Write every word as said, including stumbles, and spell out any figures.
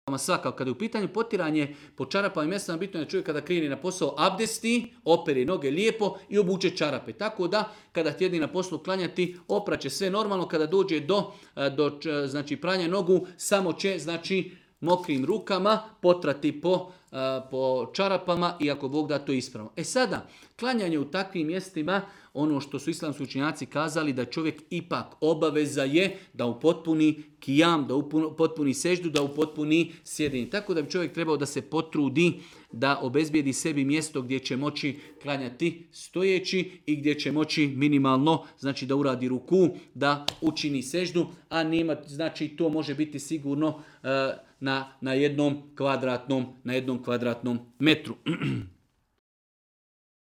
svakako. Kada je u pitanju potiranje po čarapama i mjestima, bitno je da čovjek kada krene na posao abdesti, opere noge lijepo i obuče čarape. Tako da kada tjedni na poslu klanjati, opraće sve normalno. Kada dođe do, do znači, pranja nogu, samo će znači, mokrim rukama potrati po, po čarapama i ako Bog da to ispravno. E sada, klanjanje u takvim mjestima, ono što su islamski učenjaci kazali da čovjek ipak obaveza je da upotpuni kijam, da upotpuni seždu, da upotpuni sjedenje. Tako da bi čovjek trebao da se potrudi da obezbijedi sebi mjesto gdje će moći klanjati stojeći i gdje će moći minimalno, znači da uradi ruku, da učini seždu, a nema, znači to može biti sigurno uh, na, na jednom kvadratnom, na jednom kvadratnom metru.